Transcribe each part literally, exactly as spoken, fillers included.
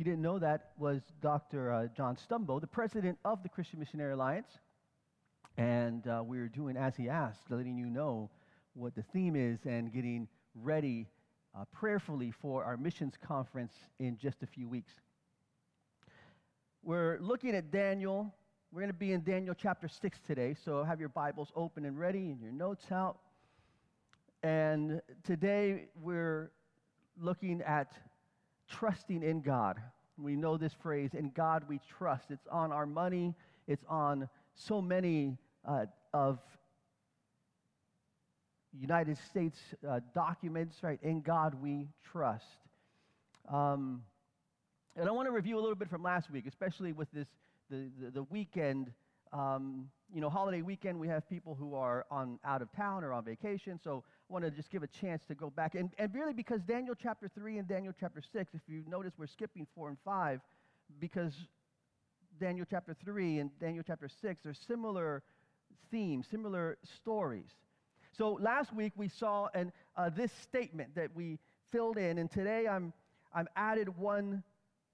you didn't know, that was Doctor Uh, John Stumbo, the president of the Christian Missionary Alliance. And uh, we're doing As He Asked, letting you know what the theme is and getting ready uh, prayerfully for our missions conference in just a few weeks. We're looking at Daniel. We're going to be in Daniel chapter six today, so have your Bibles open and ready and your notes out. And today we're looking at trusting in God. We know this phrase, in God we trust. It's on our money. It's on so many uh, of United States uh, documents, right? In God we trust. Um, and I want to review a little bit from last week, especially with this, the, the, the weekend, um, you know, holiday weekend. We have people who are on out of town or on vacation, so I want to just give a chance to go back. And, and really because Daniel chapter three and Daniel chapter six, if you notice, we're skipping four and five, because Daniel chapter three and Daniel chapter six are similar themes, similar stories. So last week we saw an, uh, this statement that we filled in, and today I'm, I'm added one,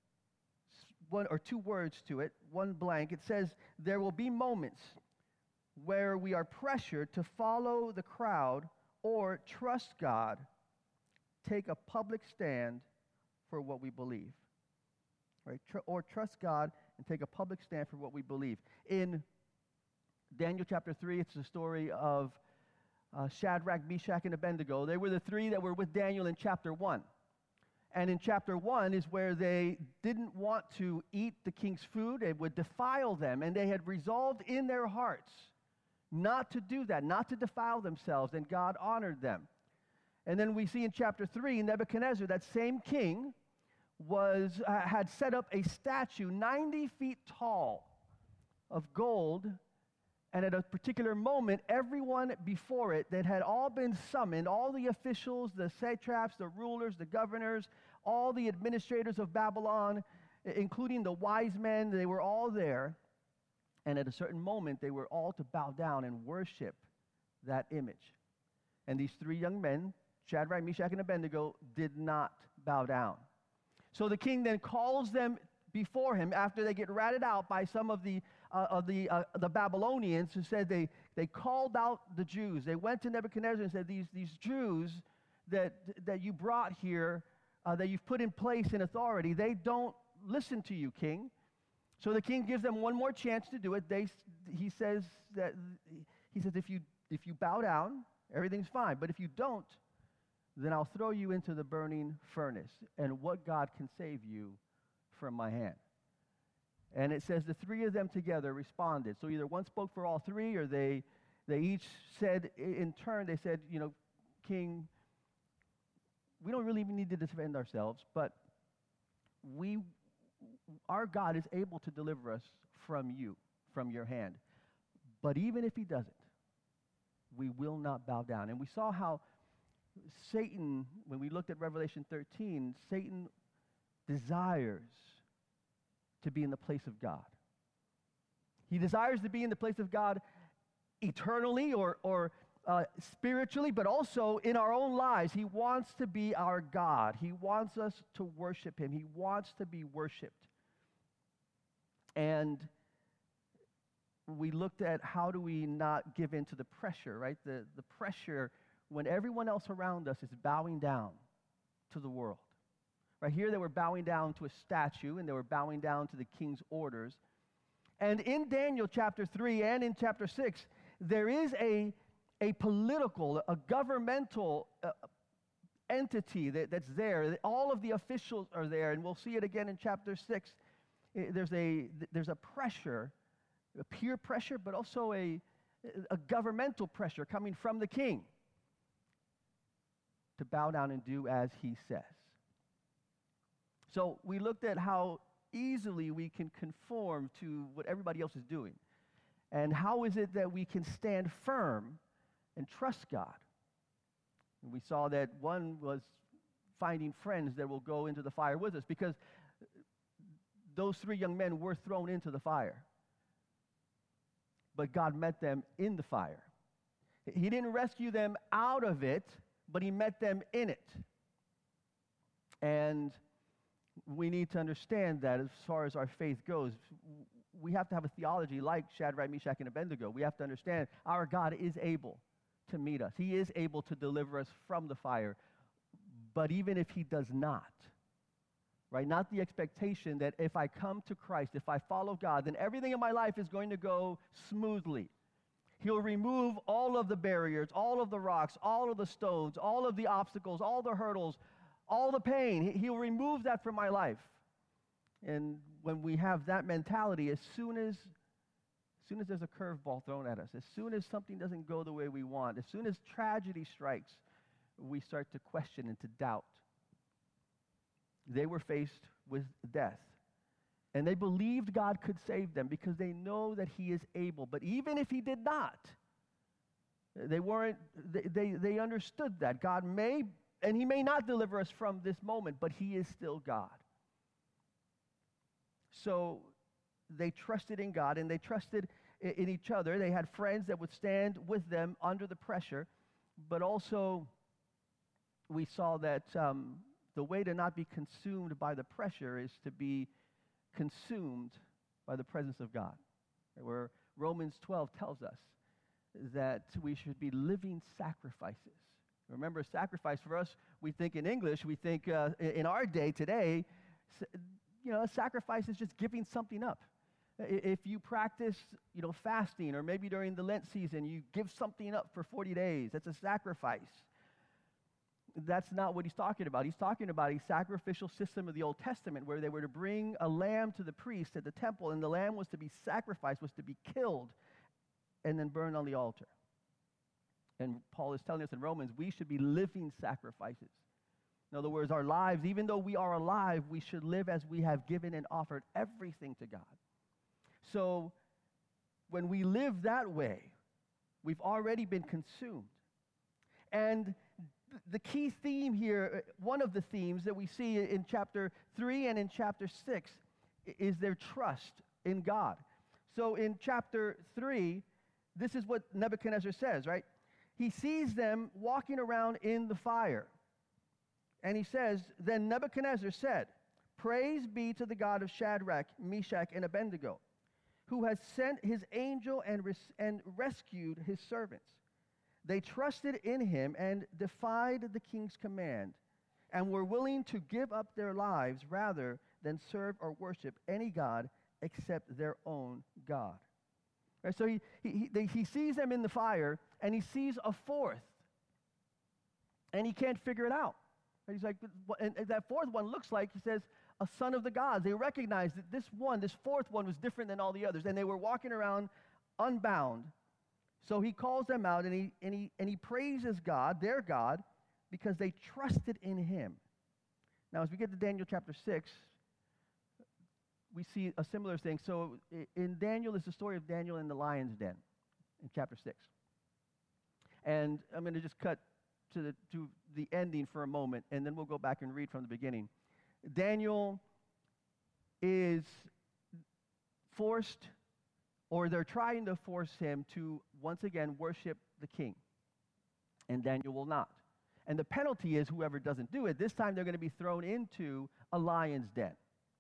one or two words to it, one blank. It says, there will be moments where we are pressured to follow the crowd or trust God, take a public stand for what we believe. Right? Tr- or trust God and take a public stand for what we believe. In Daniel chapter three, it's the story of uh, Shadrach, Meshach, and Abednego. They were the three that were with Daniel in chapter one. And in chapter one is where they didn't want to eat the king's food. It would defile them. And they had resolved in their hearts not to do that, not to defile themselves. And God honored them. And then we see in chapter three, Nebuchadnezzar, that same king, was uh, had set up a statue ninety feet tall of gold. And at a particular moment, everyone before it that had all been summoned, all the officials, the satraps, the rulers, the governors, all the administrators of Babylon, including the wise men, they were all there. And at a certain moment, they were all to bow down and worship that image. And these three young men, Shadrach, Meshach, and Abednego, did not bow down. So the king then calls them before him after they get ratted out by some of the uh, of the uh, the Babylonians, who said they they called out the Jews. They went to Nebuchadnezzar and said, these these Jews that that you brought here, uh, that you've put in place in authority, they don't listen to you, king. So the king gives them one more chance to do it. They he says that he says if you if you bow down, everything's fine. But if you don't, then I'll throw you into the burning furnace. And what God can save you from my hand? And it says the three of them together responded. So either one spoke for all three, or they they each said in turn, they said, you know, King, we don't really even need to defend ourselves, but we, our God is able to deliver us from you, from your hand. But even if he doesn't, we will not bow down. And we saw how Satan, when we looked at Revelation thirteen, Satan desires to be in the place of God. He desires to be in the place of God eternally or, or uh, spiritually, but also in our own lives. He wants to be our God. He wants us to worship him. He wants to be worshiped. And we looked at how do we not give in to the pressure, right? The, the pressure when everyone else around us is bowing down to the world. Right here, they were bowing down to a statue, and they were bowing down to the king's orders. And in Daniel chapter three and in chapter six, there is a, a political, a governmental uh, entity that, that's there. All of the officials are there, and we'll see it again in chapter six. There's a, there's a pressure, a peer pressure, but also a, a governmental pressure coming from the king to bow down and do as he says. So we looked at how easily we can conform to what everybody else is doing. And how is it that we can stand firm and trust God? And we saw that one was finding friends that will go into the fire with us, because those three young men were thrown into the fire. But God met them in the fire. He didn't rescue them out of it, but he met them in it. And we need to understand that as far as our faith goes, we have to have a theology like Shadrach, Meshach, and Abednego. We have to understand our God is able to meet us. He is able to deliver us from the fire. But even if he does not, right, not the expectation that if I come to Christ, if I follow God, then everything in my life is going to go smoothly. He'll remove all of the barriers, all of the rocks, all of the stones, all of the obstacles, all the hurdles, all the pain. He'll remove that from my life. And when we have that mentality, as soon as, as soon as there's a curveball thrown at us, as soon as something doesn't go the way we want, as soon as tragedy strikes, we start to question and to doubt. They were faced with death. And they believed God could save them because they know that he is able. But even if he did not, they weren't, they, they, they understood that God may, and he may not deliver us from this moment, but he is still God. So they trusted in God and they trusted in, in each other. They had friends that would stand with them under the pressure. But also, we saw that um, the way to not be consumed by the pressure is to be consumed by the presence of God, where Romans twelve tells us that we should be living sacrifices. Remember, sacrifice for us, we think in English, we think uh, in our day today, you know, a sacrifice is just giving something up. If you practice, you know, fasting, or maybe during the Lent season, you give something up for forty days, that's a sacrifice. That's not what he's talking about. He's talking about a sacrificial system of the Old Testament where they were to bring a lamb to the priest at the temple, and the lamb was to be sacrificed, was to be killed, and then burned on the altar. And Paul is telling us in Romans, we should be living sacrifices. In other words, our lives, even though we are alive, we should live as we have given and offered everything to God. So when we live that way, we've already been consumed. And the key theme here, one of the themes that we see in chapter three and in chapter six, is their trust in God. So in chapter three, this is what Nebuchadnezzar says, right? He sees them walking around in the fire. And he says, then Nebuchadnezzar said, praise be to the God of Shadrach, Meshach, and Abednego, who has sent his angel and, res- and rescued his servants. They trusted in him and defied the king's command and were willing to give up their lives rather than serve or worship any god except their own God. Right, so he, he, he, they, he sees them in the fire, and he sees a fourth, and he can't figure it out. And he's like, and, and that fourth one looks like, he says, a son of the gods. They recognized that this one, this fourth one, was different than all the others, and they were walking around unbound. So he calls them out, and he, and he, and he praises God, their God, because they trusted in him. Now, as we get to Daniel chapter six, we see a similar thing. So in Daniel is the story of Daniel in the lion's den in chapter six. And I'm going to just cut to the, to the ending for a moment, and then we'll go back and read from the beginning. Daniel is forced, or they're trying to force him to once again worship the king. And Daniel will not. And the penalty is whoever doesn't do it, this time they're going to be thrown into a lion's den.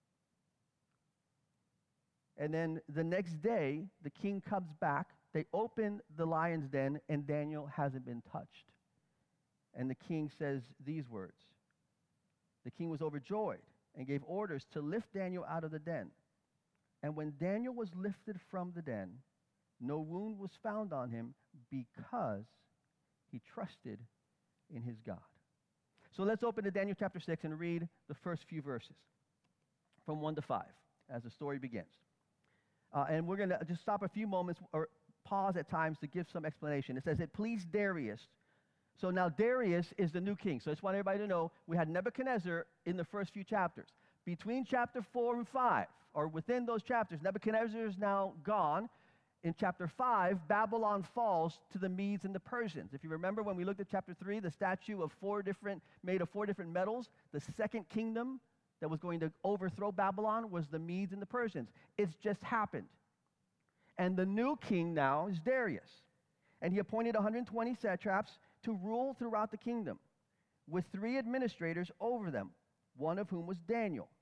And then the next day, the king comes back, they open the lion's den, and Daniel hasn't been touched. And the king says these words. The king was overjoyed and gave orders to lift Daniel out of the den. And when Daniel was lifted from the den, no wound was found on him because he trusted in his God. So let's open to Daniel chapter six and read the first few verses from one to five as the story begins. Uh, and we're going to just stop a few moments or pause at times to give some explanation. It says, it pleased Darius. So now Darius is the new king. So I just want everybody to know we had Nebuchadnezzar in the first few chapters. Between chapter four and five, or within those chapters, Nebuchadnezzar is now gone. In chapter five, Babylon falls to the Medes and the Persians. If you remember when we looked at chapter three, the statue of four different, made of four different metals, the second kingdom that was going to overthrow Babylon was the Medes and the Persians. It's just happened. And the new king now is Darius. And he appointed one hundred twenty satraps to rule throughout the kingdom, with three administrators over them, one of whom was Daniel.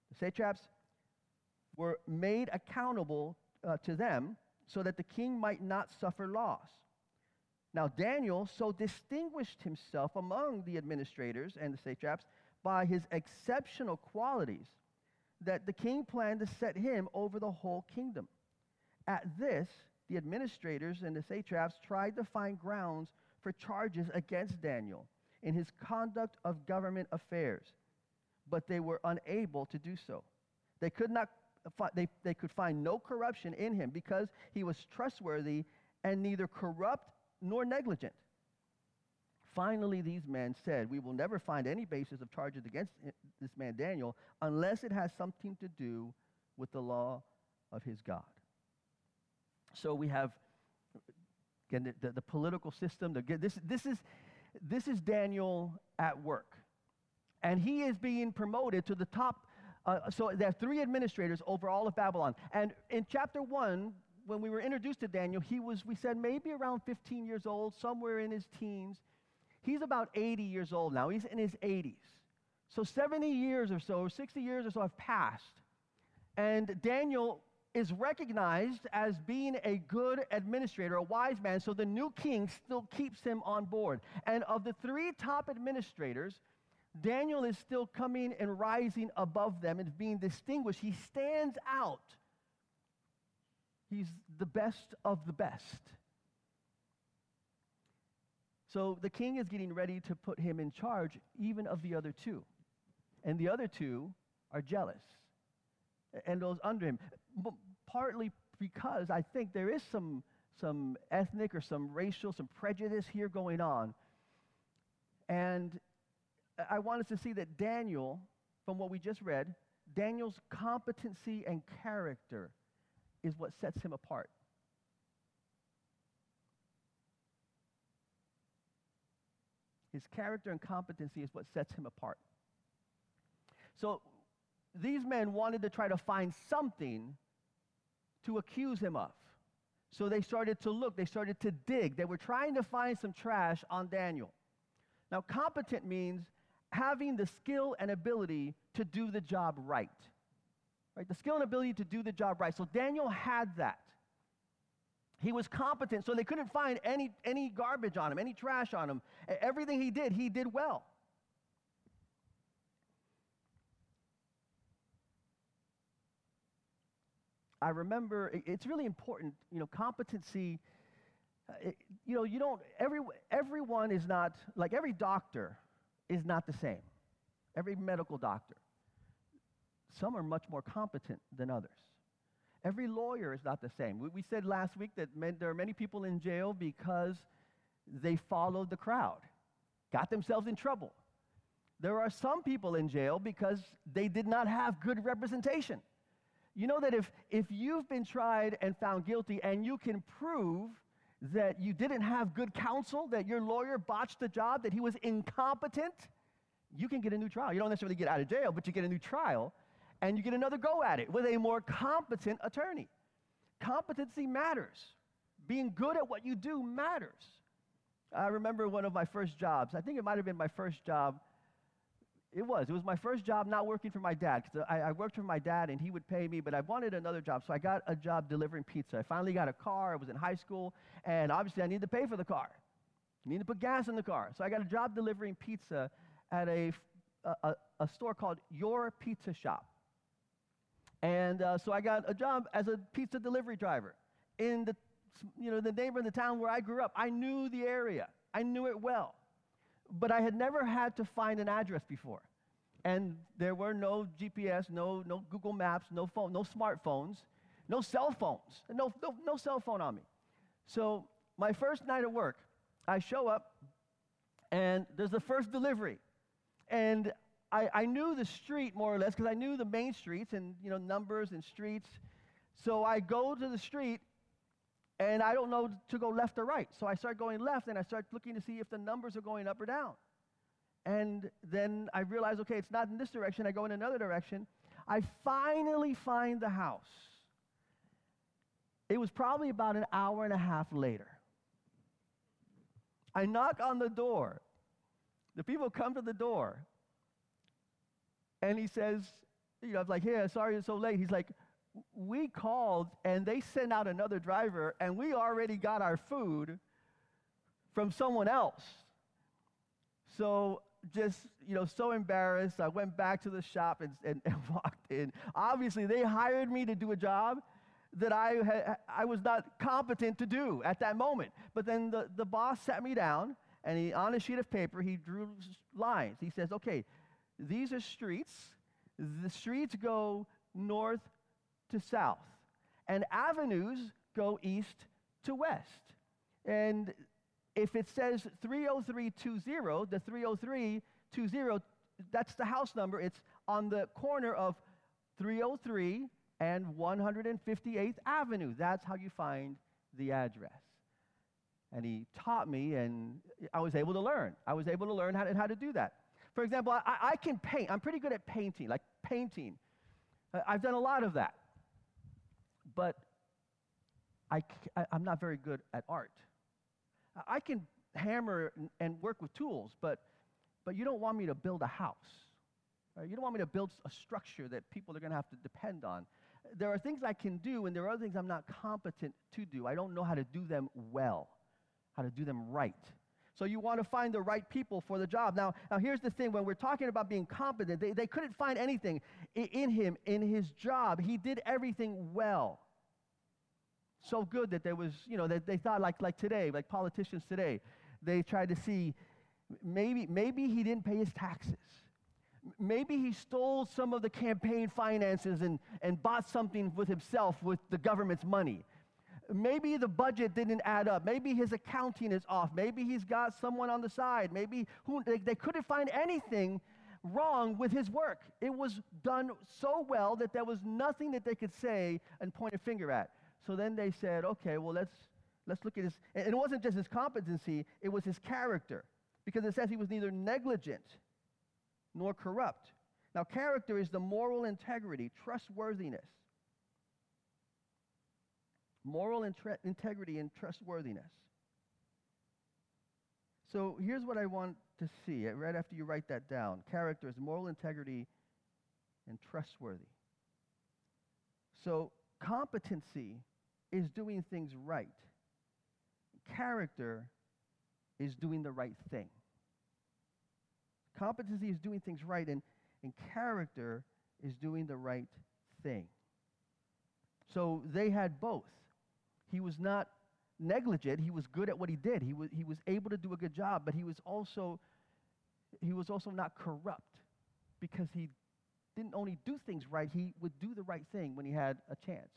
The satraps were made accountable uh, to them so that the king might not suffer loss. Now, Daniel so distinguished himself among the administrators and the satraps by his exceptional qualities that the king planned to set him over the whole kingdom. At this, the administrators and the satraps tried to find grounds for charges against Daniel in his conduct of government affairs, but they were unable to do so. They could not they, they could find no corruption in him because he was trustworthy and neither corrupt nor negligent. Finally, these men said, "We will never find any basis of charges against this man Daniel unless it has something to do with the law of his God." So we have, again, the, the, the political system. The, this, this, is, this is Daniel at work. And he is being promoted to the top. Uh, so there are three administrators over all of Babylon. And in chapter one, when we were introduced to Daniel, he was, we said, maybe around fifteen years old, somewhere in his teens. He's about eighty years old now. He's in his eighties. So seventy years or so, or sixty years or so have passed. And Daniel is recognized as being a good administrator, a wise man, so the new king still keeps him on board. And of the three top administrators, Daniel is still coming and rising above them and being distinguished. He stands out. He's the best of the best. So the king is getting ready to put him in charge even of the other two. And the other two are jealous. And those under him. Partly because I think there is some, some ethnic or some racial, some prejudice here going on. And I want us to see that Daniel, from what we just read, Daniel's competency and character is what sets him apart. His character and competency is what sets him apart. So these men wanted to try to find something to accuse him of. So they started to look, they started to dig. They were trying to find some trash on Daniel. Now, competent means having the skill and ability to do the job right. Right? The skill and ability to do the job right. So Daniel had that. He was competent, so they couldn't find any, any garbage on him, any trash on him. Everything he did, he did well. I remember, it's really important, you know, competency, it, you know, you don't, every, everyone is not, like every doctor is not the same. Every medical doctor. Some are much more competent than others. Every lawyer is not the same. We, we said last week that men, there are many people in jail because they followed the crowd, got themselves in trouble. There are some people in jail because they did not have good representation. You know that if, if you've been tried and found guilty and you can prove that you didn't have good counsel, that your lawyer botched the job, that he was incompetent, you can get a new trial. You don't necessarily get out of jail, but you get a new trial, and you get another go at it with a more competent attorney. Competency matters. Being good at what you do matters. I remember one of my first jobs. I think it might have been my first job. It was. It was my first job not working for my dad. Cause I, I worked for my dad, and he would pay me, but I wanted another job, so I got a job delivering pizza. I finally got a car. I was in high school, and obviously I needed to pay for the car. I needed to put gas in the car. So I got a job delivering pizza at a, a, a store called Your Pizza Shop. And uh, so I got a job as a pizza delivery driver in the, you know, the neighborhood, the town where I grew up. I knew the area. I knew it well. But I had never had to find an address before. And there were no G P S, no, no Google Maps, no phone, no smartphones, no cell phones, no, no, no cell phone on me. So my first night at work, I show up, and there's the first delivery. And I, I knew the street more or less because I knew the main streets and, you know, numbers and streets. So I go to the street, and I don't know to go left or right. So I start going left, and I start looking to see if the numbers are going up or down. And then I realize, okay, it's not in this direction. I go in another direction. I finally find the house. It was probably about an hour and a half later. I knock on the door. The people come to the door. And he says, you know, I was like, "Hey, sorry it's so late." He's like, "We called and they sent out another driver and we already got our food from someone else." So just, you know, so embarrassed, I went back to the shop and, and, and walked in. Obviously, they hired me to do a job that I, ha- I was not competent to do at that moment. But then the, the boss sat me down, and he, on a sheet of paper, he drew lines. He says, "Okay, these are streets. The streets go north to south, and avenues go east to west. And if it says three oh three two zero, the three oh three two zero, that's the house number. It's on the corner of three oh three and one hundred fifty-eighth Avenue. That's how you find the address." And he taught me, and I was able to learn. I was able to learn how to, how to do that. For example, I, I can paint. I'm pretty good at painting, like painting. Uh, I've done a lot of that. But I, I, I'm not very good at art. I can hammer and work with tools, but, but you don't want me to build a house. Right? You don't want me to build a structure that people are going to have to depend on. There are things I can do, and there are other things I'm not competent to do. I don't know how to do them well, how to do them right. So you want to find the right people for the job. Now, now here's the thing. When we're talking about being competent, they, they couldn't find anything in, in him, in his job. He did everything well. So good that there was, you know, that they thought like, like today, like politicians today, they tried to see, maybe, maybe he didn't pay his taxes. Maybe he stole some of the campaign finances and, and bought something with himself with the government's money. Maybe the budget didn't add up. Maybe his accounting is off. Maybe he's got someone on the side. Maybe who, they, they couldn't find anything wrong with his work. It was done so well that there was nothing that they could say and point a finger at. So then they said, okay, well, let's, let's look at his, and it wasn't just his competency, it was his character. Because it says he was neither negligent nor corrupt. Now, character is the moral integrity, trustworthiness. Moral intre- integrity and trustworthiness. So here's what I want to see right after you write that down. Character is moral integrity and trustworthy. So competency is doing things right. Character is doing the right thing. Competency is doing things right, and, and character is doing the right thing. So they had both. He was not negligent. He was good at what he did. He was, he was able to do a good job, but he was also, he was also not corrupt, because he didn't only do things right, he would do the right thing when he had a chance.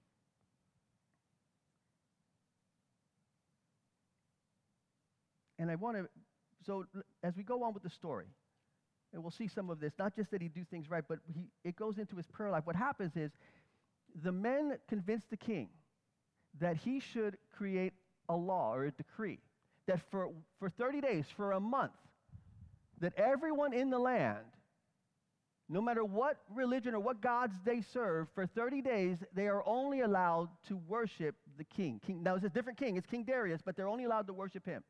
And I want to, so as we go on with the story, and we'll see some of this, not just that he do things right, but he, it goes into his prayer life. What happens is the men convinced the king that he should create a law or a decree that for, for thirty days, for a month, that everyone in the land, no matter what religion or what gods they serve, for thirty days, they are only allowed to worship the king. king now, it's a different king. It's King Darius, but they're only allowed to worship him.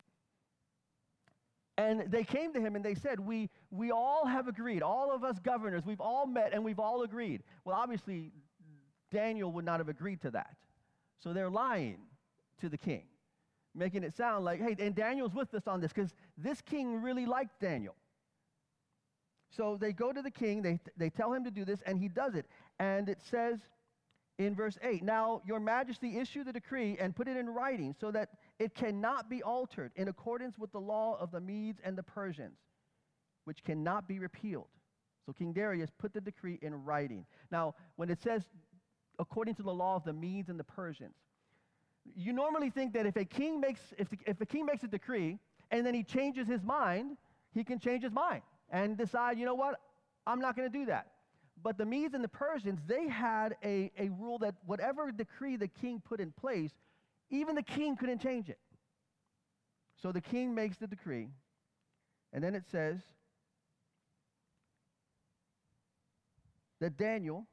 And they came to him and they said, we, we all have agreed, all of us governors, we've all met and we've all agreed. Well, obviously, Daniel would not have agreed to that. So they're lying to the king, making it sound like, hey, and Daniel's with us on this, because this king really liked Daniel. So they go to the king, they, they tell him to do this, and he does it. And it says in verse eight, "Now your majesty issue the decree and put it in writing so that it cannot be altered in accordance with the law of the Medes and the Persians, which cannot be repealed." So King Darius put the decree in writing. Now, when it says according to the law of the Medes and the Persians, you normally think that if a king makes if, the, if a king makes a decree and then he changes his mind, he can change his mind and decide, you know what, I'm not going to do that. But the Medes and the Persians, they had a, a rule that whatever decree the king put in place, even the king couldn't change it. So the king makes the decree, and then it says that Daniel,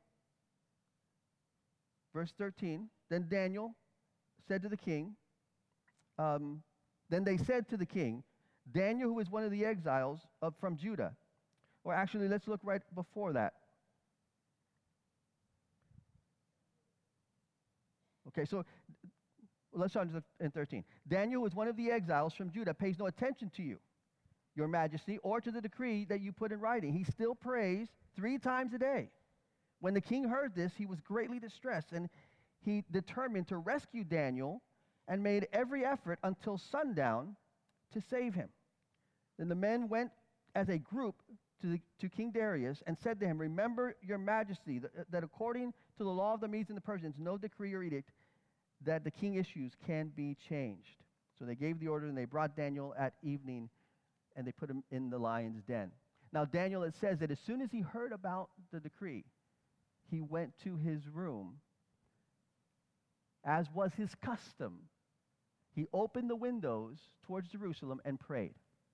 verse thirteen, then Daniel said to the king, um, then they said to the king, Daniel, who is one of the exiles of, from Judah, or actually, let's look right before that. Okay, so let's start in thirteen. Daniel was one of the exiles from Judah, pays no attention to you, your majesty, or to the decree that you put in writing. He still prays three times a day. When the king heard this, he was greatly distressed, and he determined to rescue Daniel and made every effort until sundown to save him. Then the men went as a group to, the, to King Darius and said to him, remember, your majesty, that, that according to the law of the Medes and the Persians, no decree or edict that the king issues can be changed. So they gave the order, and they brought Daniel at evening, and they put him in the lion's den. Now Daniel, it says that as soon as he heard about the decree, he went to his room, as was his custom. He opened the windows towards Jerusalem and prayed.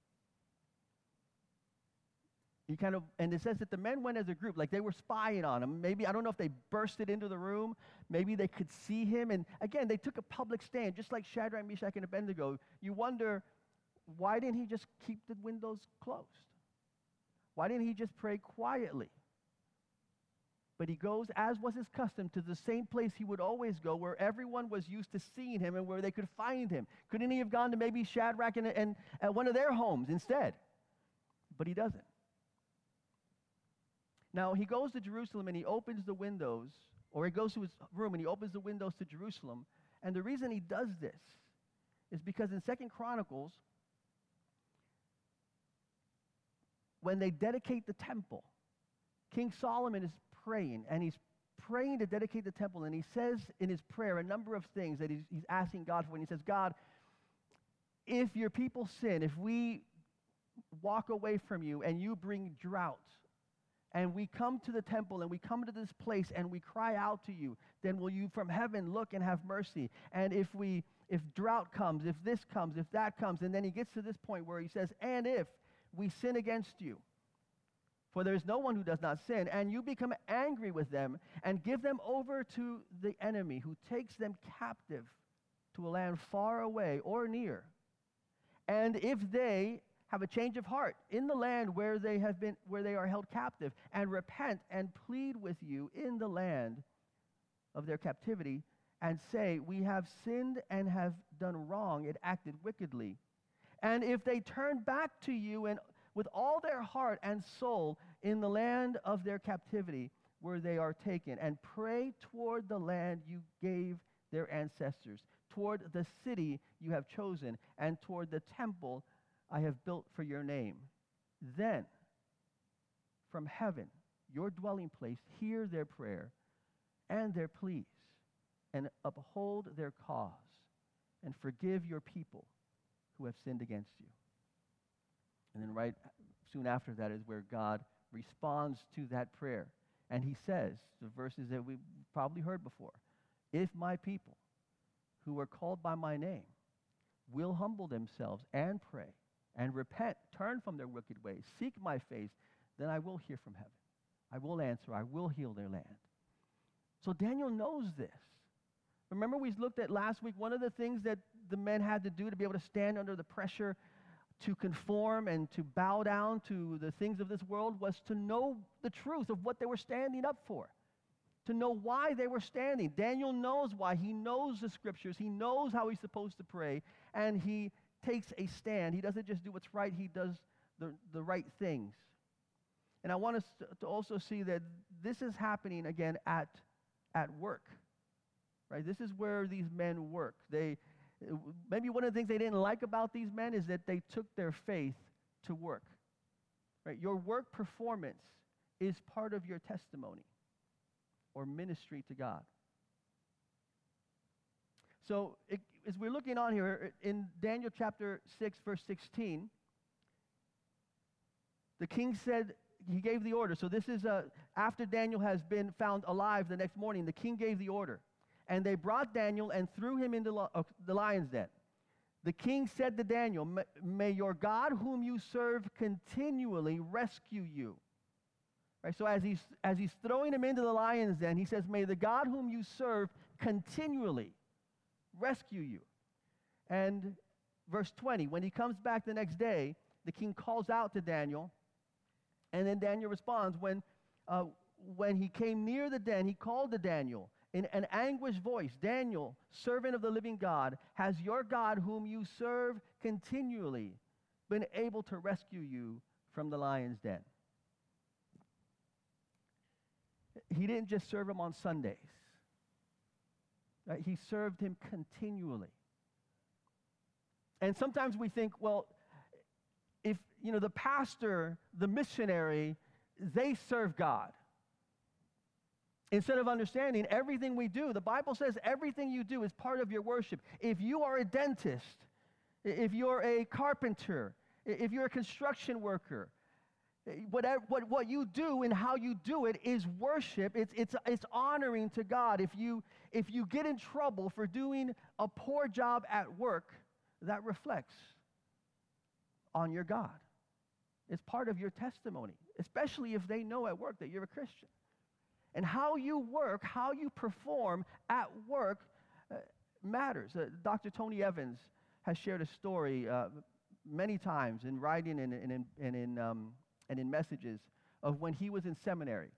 He kind of, and it says that the men went as a group, like they were spying on him. Maybe, I don't know if they bursted into the room. Maybe they could see him. And again, they took a public stand, just like Shadrach, Meshach, and Abednego. You wonder, why didn't he just keep the windows closed? Why didn't he just pray quietly? But he goes, as was his custom, to the same place he would always go, where everyone was used to seeing him and where they could find him. Couldn't he have gone to maybe Shadrach and, and at one of their homes instead? But he doesn't. Now, he goes to Jerusalem and he opens the windows, or he goes to his room and he opens the windows to Jerusalem. And the reason he does this is because in Second Chronicles, when they dedicate the temple, King Solomon is praying, and he's praying to dedicate the temple, and he says in his prayer a number of things that he's, he's asking God for. And he says, God, if your people sin, if we walk away from you and you bring drought, and we come to the temple and we come to this place and we cry out to you, then will you from heaven look and have mercy? And if we, if drought comes, if this comes, if that comes, and then he gets to this point where he says, and if we sin against you, for there is no one who does not sin, and you become angry with them and give them over to the enemy who takes them captive to a land far away or near. And if they have a change of heart in the land where they have been, where they are held captive, and repent and plead with you in the land of their captivity, and say, we have sinned and have done wrong and acted wickedly. And if they turn back to you and with all their heart and soul in the land of their captivity where they are taken, and pray toward the land you gave their ancestors, toward the city you have chosen, and toward the temple I have built for your name, then from heaven, your dwelling place, hear their prayer and their pleas, and uphold their cause, and forgive your people who have sinned against you. And then right soon after that is where God responds to that prayer. And he says, the verses that we've probably heard before, if my people who are called by my name will humble themselves and pray and repent, turn from their wicked ways, seek my face, then I will hear from heaven. I will answer. I will heal their land. So Daniel knows this. Remember, we looked at last week, one of the things that the men had to do to be able to stand under the pressure to conform and to bow down to the things of this world was to know the truth of what they were standing up for, to know why they were standing. Daniel knows why. He knows the scriptures. He knows how he's supposed to pray, and he takes a stand. He doesn't just do what's right. He does the, the right things. And I want us to, to also see that this is happening again at, at work, right? This is where these men work. They Maybe one of the things they didn't like about these men is that they took their faith to work. Right? Your work performance is part of your testimony or ministry to God. So it, as we're looking on here in Daniel chapter six, verse sixteen, the king said, he gave the order. So this is uh, after Daniel has been found alive the next morning, the king gave the order. And they brought Daniel and threw him into lo- uh, the lion's den. The king said to Daniel, may your God whom you serve continually rescue you. Right, so as he's, as he's throwing him into the lion's den, he says, may the God whom you serve continually rescue you. And verse twenty, when he comes back the next day, the king calls out to Daniel, and then Daniel responds, when, uh, when he came near the den, he called to Daniel, In an anguished voice, Daniel, servant of the living God, has your God whom you serve continually been able to rescue you from the lion's den? He didn't just serve him on Sundays. Right? He served him continually. And sometimes we think, well, if, you know, the pastor, the missionary, they serve God. Instead of understanding everything we do, the Bible says everything you do is part of your worship. If you are a dentist, if you're a carpenter, if you're a construction worker, whatever, what, what you do and how you do it is worship. It's, it's, it's honoring to God. If you, if you get in trouble for doing a poor job at work, that reflects on your God. It's part of your testimony, especially if they know at work that you're a Christian. And how you work, how you perform at work uh, matters. Uh, Doctor Tony Evans has shared a story uh, many times in writing and, and, and, and, in, um, and in messages of when he was in seminary.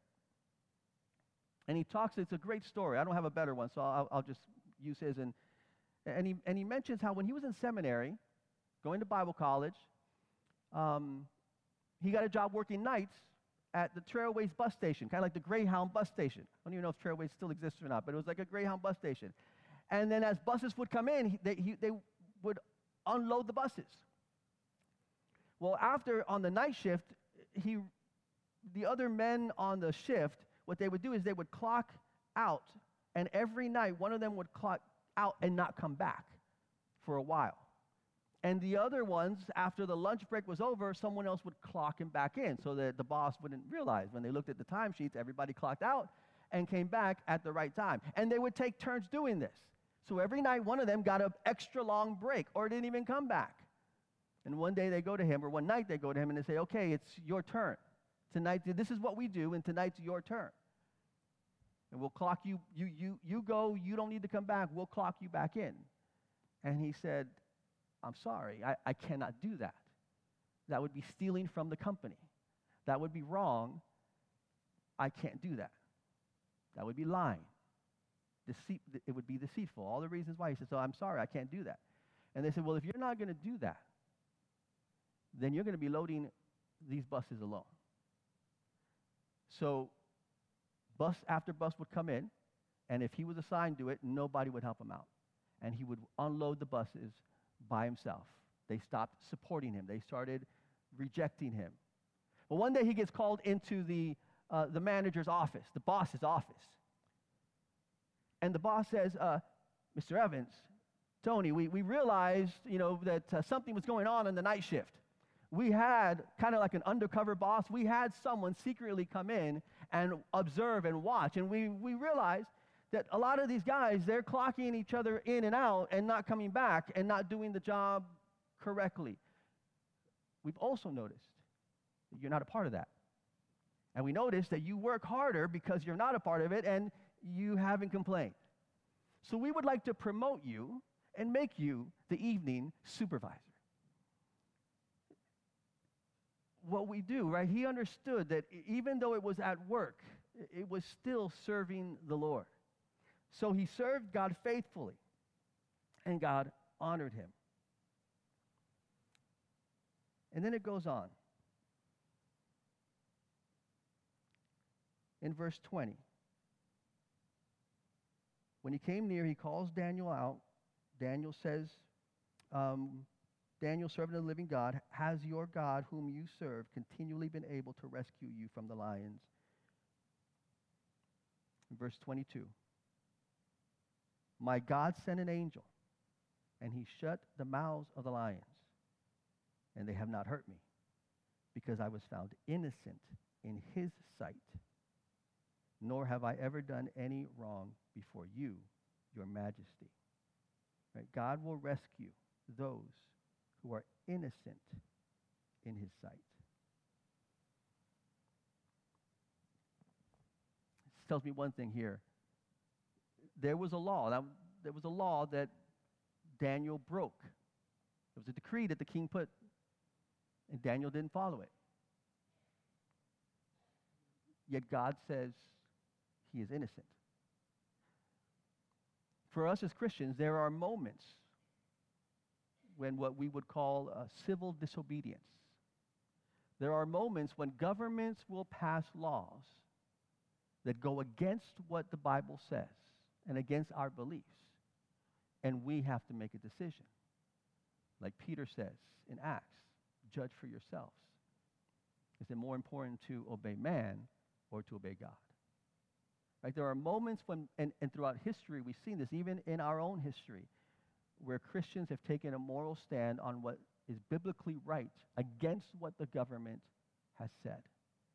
And he talks, it's a great story. I don't have a better one, so I'll, I'll just use his. And, and, he, and he mentions how when he was in seminary, going to Bible college, um, he got a job working nights at the Trailways bus station, kind of like the Greyhound bus station. I don't even know if Trailways still exists or not, but it was like a Greyhound bus station. And then as buses would come in, he, they, he, they would unload the buses. Well, after, on the night shift, he, the other men on the shift, what they would do is they would clock out, and every night one of them would clock out and not come back for a while. And the other ones, after the lunch break was over, someone else would clock him back in so that the boss wouldn't realize. When they looked at the timesheets, everybody clocked out and came back at the right time. And they would take turns doing this. So every night, one of them got an extra long break or didn't even come back. And one day they go to him, or one night they go to him and they say, okay, it's your turn. Tonight, this is what we do, and tonight's your turn. And we'll clock you, you, you, you go, you don't need to come back, we'll clock you back in. And he said, I'm sorry, I, I cannot do that. That would be stealing from the company. That would be wrong. I can't do that. That would be lying. Deceit, it would be deceitful. All the reasons why. He said, so I'm sorry, I can't do that. And they said, well, if you're not going to do that, then you're going to be loading these buses alone. So bus after bus would come in, and if he was assigned to it, nobody would help him out. And he would unload the buses by himself. They stopped supporting him. They started rejecting him. Well, one day he gets called into the, uh, the manager's office, the boss's office. And the boss says, uh, Mister Evans, Tony, we, we realized, you know, that uh, something was going on in the night shift. We had kind of like an undercover boss. We had someone secretly come in and observe and watch. And we, we realized that a lot of these guys, they're clocking each other in and out and not coming back and not doing the job correctly. We've also noticed that you're not a part of that. And we noticed that you work harder because you're not a part of it and you haven't complained. So we would like to promote you and make you the evening supervisor. What we do, right? He understood that even though it was at work, it was still serving the Lord. So he served God faithfully, and God honored him. And then it goes on. In verse twenty, when he came near, he calls Daniel out. Daniel says, um, Daniel, servant of the living God, has your God whom you serve continually been able to rescue you from the lions? In verse twenty-two, my God sent an angel, and he shut the mouths of the lions, and they have not hurt me, because I was found innocent in his sight, nor have I ever done any wrong before you, your majesty. Right? God will rescue those who are innocent in his sight. This tells me one thing here. There was a law. That, there was a law that Daniel broke. It was a decree that the king put, and Daniel didn't follow it. Yet God says he is innocent. For us as Christians, there are moments when what we would call uh, civil disobedience. There are moments when governments will pass laws that go against what the Bible says and against our beliefs. And we have to make a decision. Like Peter says in Acts, judge for yourselves. Is it more important to obey man or to obey God? Right? There are moments when, and, and throughout history, we've seen this, even in our own history, where Christians have taken a moral stand on what is biblically right against what the government has said.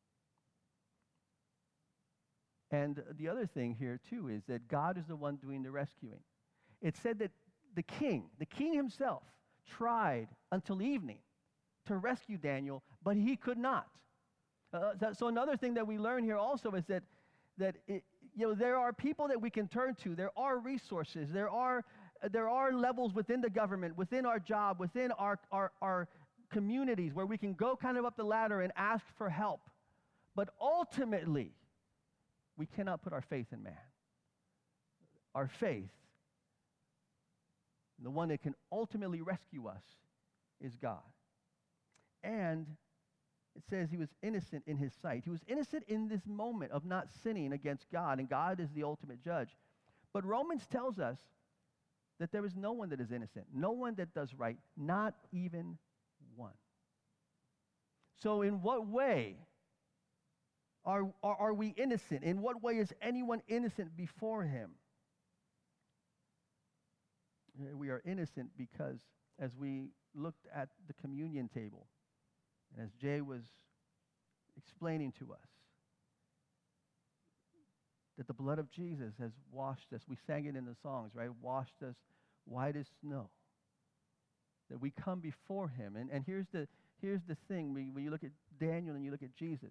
And the other thing here, too, is that God is the one doing the rescuing. It said that the king, the king himself, tried until evening to rescue Daniel, but he could not. Uh, so another thing that we learn here also is that, that it, you know, there are people that we can turn to. There are resources. There are, there are levels within the government, within our job, within our, our, our communities where we can go kind of up the ladder and ask for help. But ultimately, we cannot put our faith in man. Our faith, the one that can ultimately rescue us, is God. And it says he was innocent in his sight. He was innocent in this moment of not sinning against God, and God is the ultimate judge. But Romans tells us that there is no one that is innocent, no one that does right, not even one. So in what way are, are, are we innocent? In what way is anyone innocent before him? We are innocent because as we looked at the communion table, and as Jay was explaining to us, that the blood of Jesus has washed us. We sang it in the songs, right? Washed us white as snow. That we come before him. And, and here's the here's the thing. When, when you look at Daniel and you look at Jesus,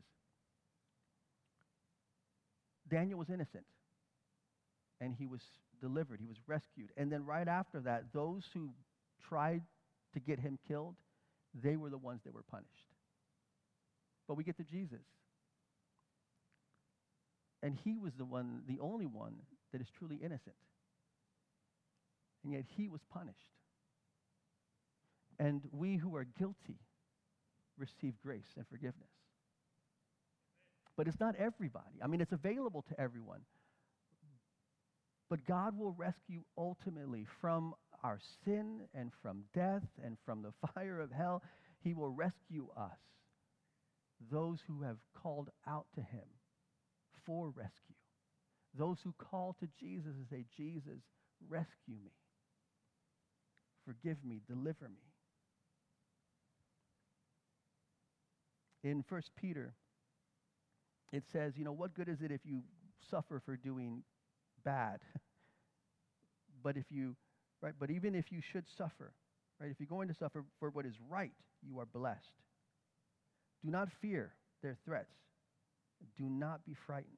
Daniel was innocent. And he was delivered. He was rescued. And then right after that, those who tried to get him killed, they were the ones that were punished. But we get to Jesus. And he was the one, the only one that is truly innocent. And yet he was punished. And we who are guilty receive grace and forgiveness. But it's not everybody. I mean, it's available to everyone. But God will rescue ultimately from our sin and from death and from the fire of hell. He will rescue us, those who have called out to him for rescue. Those who call to Jesus and say, Jesus, rescue me. Forgive me, deliver me. In First Peter, it says, you know, what good is it if you suffer for doing bad? But if you, right, but even if you should suffer, right, if you're going to suffer for what is right, you are blessed. Do not fear their threats. Do not be frightened.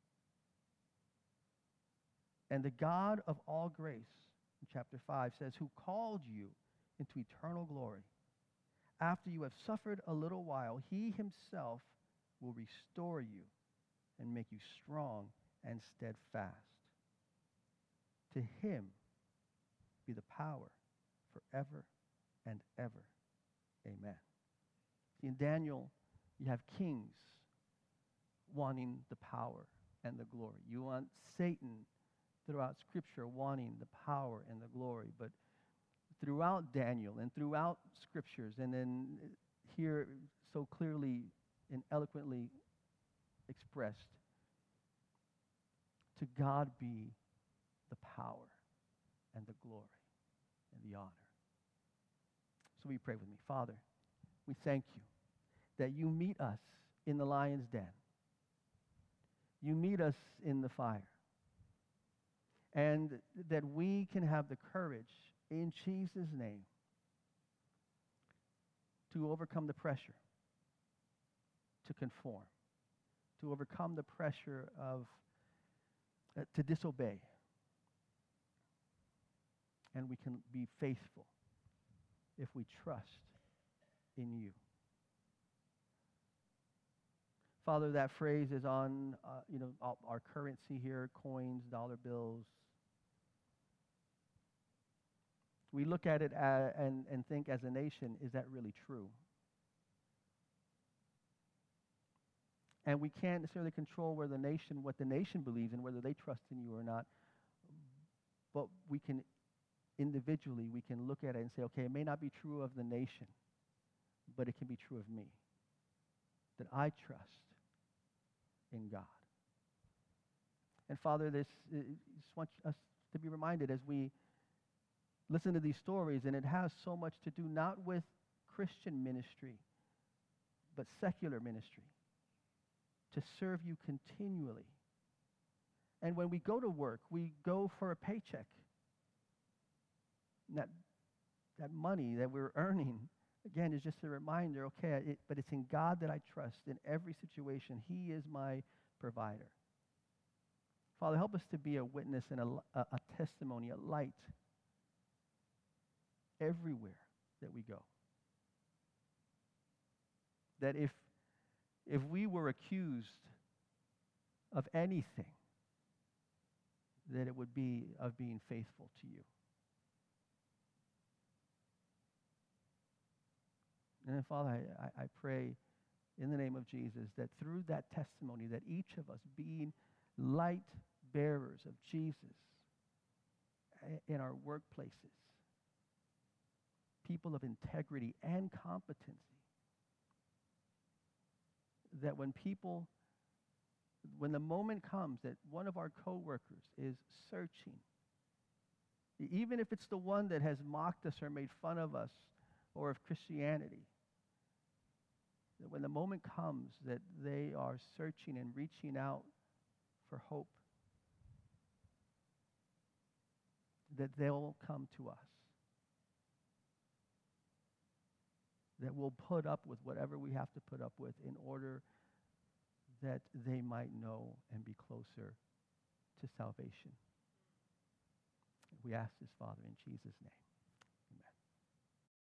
And the God of all grace, in chapter five, says, who called you into eternal glory. After you have suffered a little while, he himself will restore you and make you strong and steadfast. To him be the power forever and ever. Amen. In Daniel, you have kings wanting the power and the glory. You want Satan throughout Scripture wanting the power and the glory. But throughout Daniel and throughout Scriptures, and then here so clearly and eloquently expressed, to God be the power and the glory and the honor. So we pray with me. Father, we thank you that you meet us in the lion's den. You meet us in the fire. And that we can have the courage in Jesus' name to overcome the pressure, to conform, to overcome the pressure of, uh, to disobey. And we can be faithful if we trust in you. Father, that phrase is on, uh, you know, our currency here, coins, dollar bills. We look at it a and, and think as a nation, is that really true? And we can't necessarily control where the nation, what the nation believes and whether they trust in you or not. But we can individually, we can look at it and say, okay, it may not be true of the nation, but it can be true of me. That I trust in God. And Father, this I just want us to be reminded as we listen to these stories, and it has so much to do not with Christian ministry, but secular ministry, to serve you continually. And when we go to work, we go for a paycheck. And that, that money that we're earning, again, is just a reminder, okay, it, but it's in God that I trust in every situation. He is my provider. Father, help us to be a witness and a, a, a testimony, a light everywhere that we go. That if, if we were accused of anything, that it would be of being faithful to you. And then, Father, I, I, I pray in the name of Jesus that through that testimony, that each of us being light bearers of Jesus in our workplaces, people of integrity and competency, that when people, when the moment comes that one of our coworkers is searching, even if it's the one that has mocked us or made fun of us or of Christianity, that when the moment comes that they are searching and reaching out for hope, that they'll come to us. That we'll put up with whatever we have to put up with in order that they might know and be closer to salvation. We ask this, Father, in Jesus' name.